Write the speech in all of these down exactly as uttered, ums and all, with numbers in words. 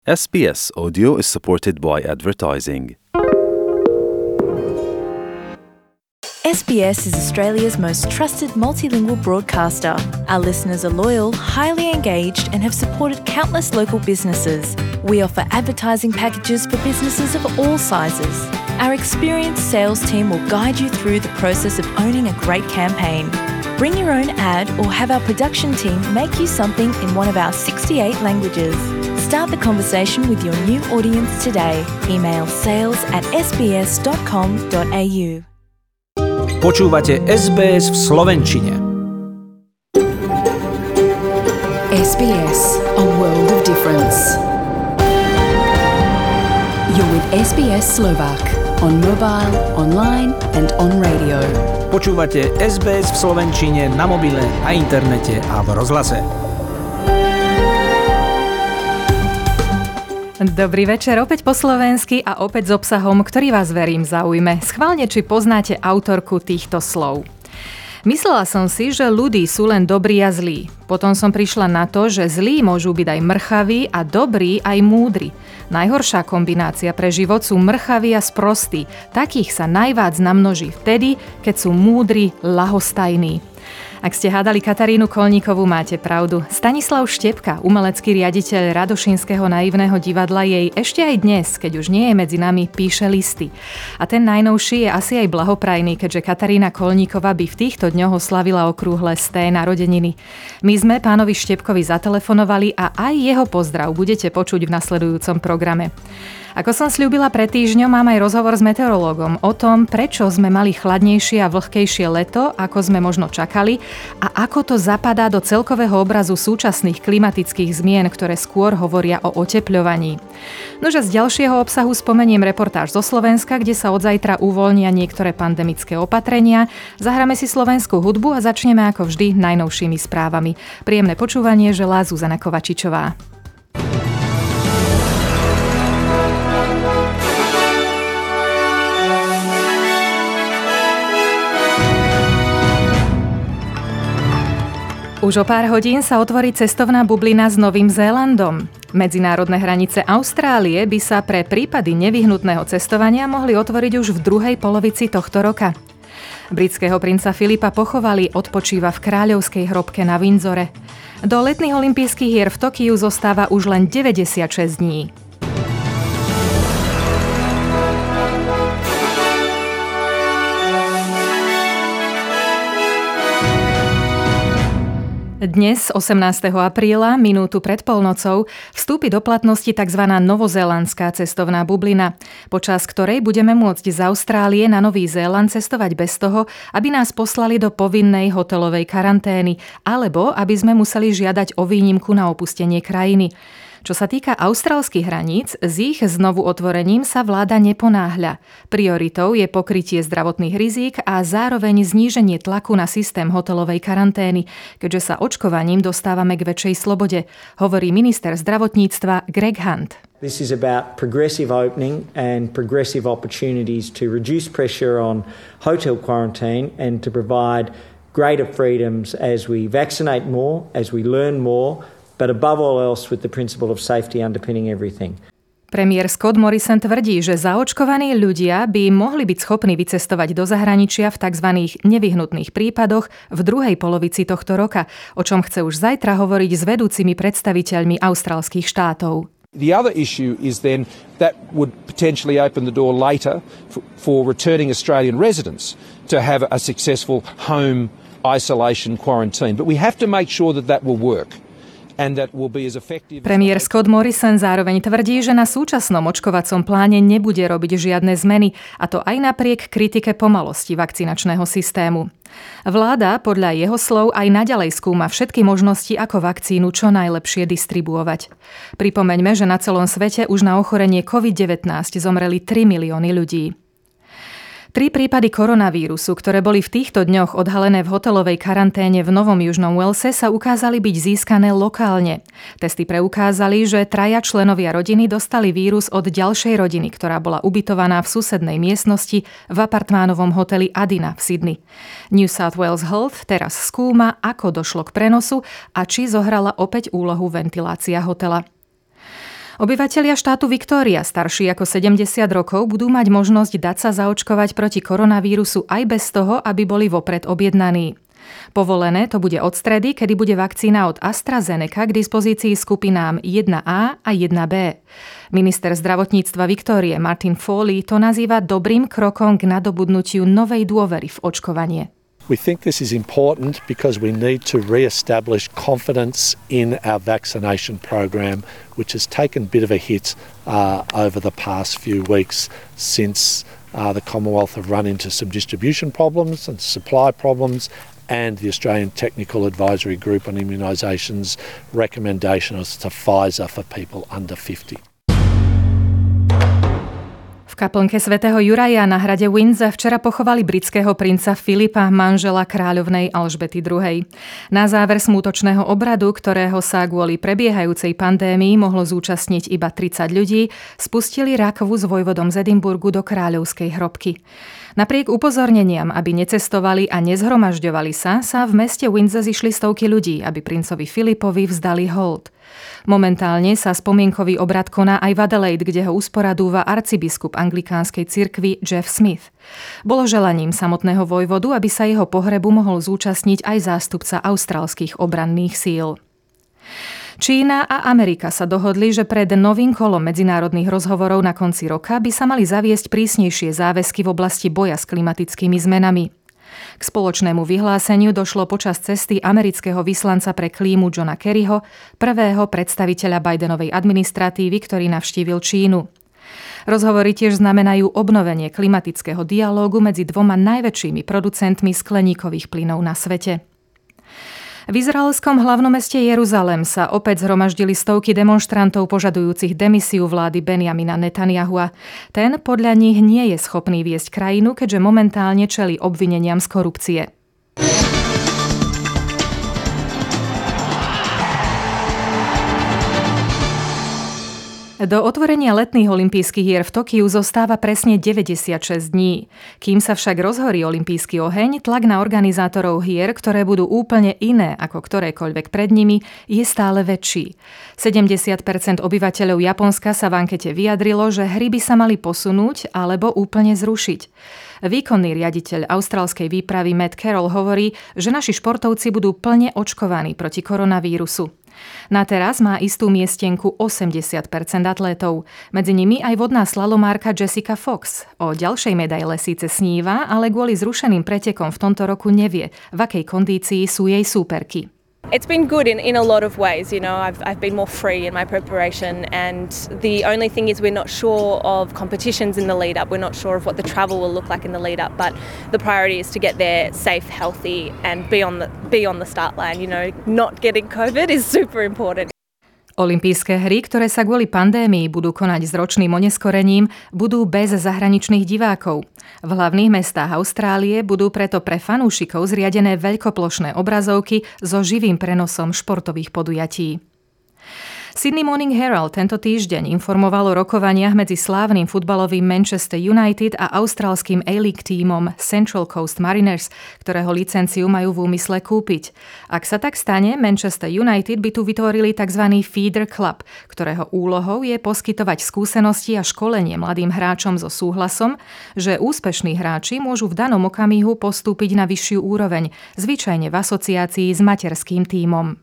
S B S Audio is supported by advertising. S B S is Australia's most trusted multilingual broadcaster. Our listeners are loyal, highly engaged, and have supported countless local businesses. We offer advertising packages for businesses of all sizes. Our experienced sales team will guide you through the process of owning a great campaign. Bring your own ad or have our production team make you something in one of our sixty-eight languages. Start the conversation with your new audience today. Email sales at s b s dot com dot a u. Počúvate es bé es v slovenčine. es bé es, a world of difference. You're with es bé es Slovak on mobile, online and on radio. Počúvate es bé es v slovenčine na mobile, na internete a v rozhlase. Dobrý večer, opäť po slovensky a opäť s obsahom, ktorý vás verím zaujme. Schválne, či poznáte autorku týchto slov. Myslela som si, že ľudí sú len dobrí a zlí. Potom som prišla na to, že zlí môžu byť aj mrchaví a dobrí aj múdri. Najhoršia kombinácia pre život sú mrchaví a sprostí. Takých sa najviac namnoží vtedy, keď sú múdri, ľahostajní. Ak ste hádali Katarínu Kolníkovú, máte pravdu. Stanislav Štepka, umelecký riaditeľ Radošinského naivného divadla, jej ešte aj dnes, keď už nie je medzi nami, píše listy. A ten najnovší je asi aj blahoprajný, keďže Katarína Kolníková by v týchto dňoch oslavila okrúhle sté narodeniny. My sme pánovi Štepkovi zatelefonovali a aj jeho pozdrav budete počuť v nasledujúcom programe. Ako som sľúbila pred týždňom, mám aj rozhovor s meteorológom o tom, prečo sme mali chladnejšie a vlhkejšie leto, ako sme možno čakali a ako to zapadá do celkového obrazu súčasných klimatických zmien, ktoré skôr hovoria o otepľovaní. Nože z ďalšieho obsahu spomeniem reportáž zo Slovenska, kde sa od zajtra uvoľnia niektoré pandemické opatrenia, zahráme si slovenskú hudbu a začneme ako vždy najnovšími správami. Príjemné počúvanie želá Zuzana Kovačičová. Už o pár hodín sa otvorí cestovná bublina s Novým Zélandom. Medzinárodné hranice Austrálie by sa pre prípady nevyhnutného cestovania mohli otvoriť už v druhej polovici tohto roka. Britského princa Filipa pochovali, odpočíva v kráľovskej hrobke na Windsore. Do letných olympijských hier v Tokiu zostáva už len deväťdesiatšesť dní. Dnes, osemnásteho apríla, minútu pred polnocou, vstúpi do platnosti tzv. Novozélandská cestovná bublina, počas ktorej budeme môcť z Austrálie na Nový Zéland cestovať bez toho, aby nás poslali do povinnej hotelovej karantény, alebo aby sme museli žiadať o výnimku na opustenie krajiny. Čo sa týka austrálskych hraníc, s ich znovu otvorením sa vláda neponáhľa. Prioritou je pokrytie zdravotných rizík a zároveň zníženie tlaku na systém hotelovej karantény, keďže sa očkovaním dostávame k väčšej slobode, hovorí minister zdravotníctva Greg Hunt. This is about progressive opening and progressive opportunities to reduce pressure on hotel quarantine and to provide greater freedoms as we vaccinate more, as we learn more, but above all else with the principle of safety underpinning everything. Premiér Scott Morrison tvrdí, že zaočkovaní ľudia by mohli byť schopní vycestovať do zahraničia v tzv. Nevyhnutných prípadoch v druhej polovici tohto roka, o čom chce už zajtra hovoriť s vedúcimi predstaviteľmi austrálskych štátov. The other issue is then that would potentially open the door later for, for returning Australian residents to have a successful home isolation quarantine. But we have to make sure that that will work. Premiér Scott Morrison zároveň tvrdí, že na súčasnom očkovacom pláne nebude robiť žiadne zmeny, a to aj napriek kritike pomalosti vakcinačného systému. Vláda podľa jeho slov aj naďalej skúma všetky možnosti, ako vakcínu čo najlepšie distribuovať. Pripomeňme, že na celom svete už na ochorenie covid devätnásť zomreli tri milióny ľudí. Tri prípady koronavírusu, ktoré boli v týchto dňoch odhalené v hotelovej karanténe v Novom Južnom Walese, sa ukázali byť získané lokálne. Testy preukázali, že traja členovia rodiny dostali vírus od ďalšej rodiny, ktorá bola ubytovaná v susednej miestnosti v apartmánovom hoteli Adina v Sydney. New South Wales Health teraz skúma, ako došlo k prenosu a či zohrala opäť úlohu ventilácia hotela. Obyvatelia štátu Viktória, starší ako sedemdesiat rokov, budú mať možnosť dať sa zaočkovať proti koronavírusu aj bez toho, aby boli vopred objednaní. Povolené to bude od stredy, kedy bude vakcína od AstraZeneca k dispozícii skupinám jedna á a jedna bé. Minister zdravotníctva Viktórie Martin Foley to nazýva dobrým krokom k nadobudnutiu novej dôvery v očkovanie. We think this is important because we need to re-establish confidence in our vaccination program, which has taken a bit of a hit uh, over the past few weeks since uh, the Commonwealth have run into some distribution problems and supply problems, and the Australian Technical Advisory Group on Immunisations recommendations to Pfizer for people under fifty. V kaplnke svätého Juraja na hrade Windsor včera pochovali britského princa Filipa, manžela kráľovnej Alžbety druhej. Na záver smútočného obradu, ktorého sa kvôli prebiehajúcej pandémii mohlo zúčastniť iba tridsať ľudí, spustili rakovu s vojvodom z Edinburgu do kráľovskej hrobky. Napriek upozorneniam, aby necestovali a nezhromažďovali sa, sa v meste Windsor zišli stovky ľudí, aby princovi Filipovi vzdali hold. Momentálne sa spomienkový obrad koná aj v Adelaide, kde ho usporadúva arcibiskup anglikánskej cirkvi Jeff Smith. Bolo želaním samotného vojvodu, aby sa jeho pohrebu mohol zúčastniť aj zástupca austrálskych obranných síl. Čína a Amerika sa dohodli, že pred novým kolom medzinárodných rozhovorov na konci roka by sa mali zaviesť prísnejšie záväzky v oblasti boja s klimatickými zmenami. K spoločnému vyhláseniu došlo počas cesty amerického vyslanca pre klímu Johna Kerryho, prvého predstaviteľa Bidenovej administratívy, ktorý navštívil Čínu. Rozhovory tiež znamenajú obnovenie klimatického dialógu medzi dvoma najväčšími producentmi skleníkových plynov na svete. V izraelskom hlavnom meste Jeruzalém sa opäť zhromaždili stovky demonštrantov požadujúcich demisiu vlády Benjamina Netanyahua. Ten podľa nich nie je schopný viesť krajinu, keďže momentálne čelí obvineniam z korupcie. Do otvorenia letných olympijských hier v Tokiu zostáva presne deväťdesiatšesť dní. Kým sa však rozhorí olympijský oheň, tlak na organizátorov hier, ktoré budú úplne iné ako ktorékoľvek pred nimi, je stále väčší. sedemdesiat percent obyvateľov Japonska sa v ankete vyjadrilo, že hry by sa mali posunúť alebo úplne zrušiť. Výkonný riaditeľ austrálskej výpravy Matt Carroll hovorí, že naši športovci budú plne očkovaní proti koronavírusu. Na teraz má istú miestenku osemdesiat percent atlétov. Medzi nimi aj vodná slalomárka Jessica Fox. O ďalšej medaile síce sníva, ale kvôli zrušeným pretekom v tomto roku nevie, v akej kondícii sú jej súperky. It's been good in, in a lot of ways, you know, I've, I've been more free in my preparation, and the only thing is we're not sure of competitions in the lead up, we're not sure of what the travel will look like in the lead up, but the priority is to get there safe, healthy and be on the, be on the start line, you know, not getting COVID is super important. Olympijské hry, ktoré sa kvôli pandémii budú konať s ročným oneskorením, budú bez zahraničných divákov. V hlavných mestách Austrálie budú preto pre fanúšikov zriadené veľkoplošné obrazovky so živým prenosom športových podujatí. Sydney Morning Herald tento týždeň informoval o rokovaniach medzi slávnym futbalovým Manchester United a austrálskym A-League tímom Central Coast Mariners, ktorého licenciu majú v úmysle kúpiť. Ak sa tak stane, Manchester United by tu vytvorili tzv. Feeder Club, ktorého úlohou je poskytovať skúsenosti a školenie mladým hráčom so súhlasom, že úspešní hráči môžu v danom okamihu postúpiť na vyššiu úroveň, zvyčajne v asociácii s materským tímom.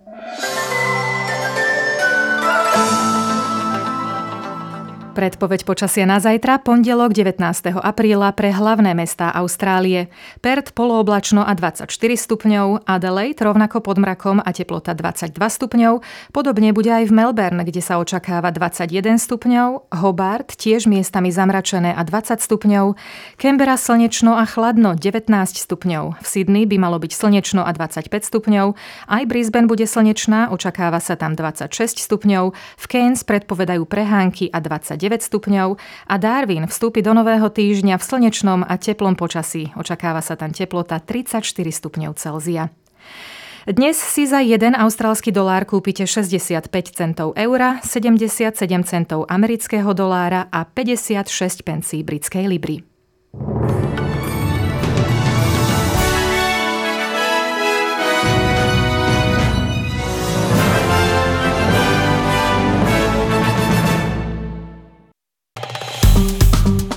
Predpoveď počasia na zajtra, pondelok devätnásteho apríla pre hlavné mestá Austrálie. Perth polooblačno a dvadsaťštyri stupňov, Adelaide rovnako pod mrakom a teplota dvadsaťdva stupňov. Podobne bude aj v Melbourne, kde sa očakáva dvadsaťjeden stupňov, Hobart tiež miestami zamračené a dvadsať stupňov, Canberra slnečno a chladno devätnásť stupňov. V Sydney by malo byť slnečno a dvadsaťpäť stupňov, aj Brisbane bude slnečná, očakáva sa tam dvadsaťšesť stupňov, v Cairns predpovedajú prehánky a dvadsaťdeväť stupňov a Darwin vstúpi do nového týždňa v slnečnom a teplom počasí. Očakáva sa tam teplota tridsaťštyri stupňov Celzia. Dnes si za jeden austrálsky dolár kúpite šesťdesiatpäť centov eura, sedemdesiatsedem centov amerického dolára a päťdesiatšesť pencí britskej libry.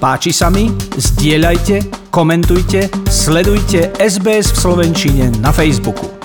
Páči sa mi? Zdieľajte, komentujte, sledujte es bé es v slovenčine na Facebooku.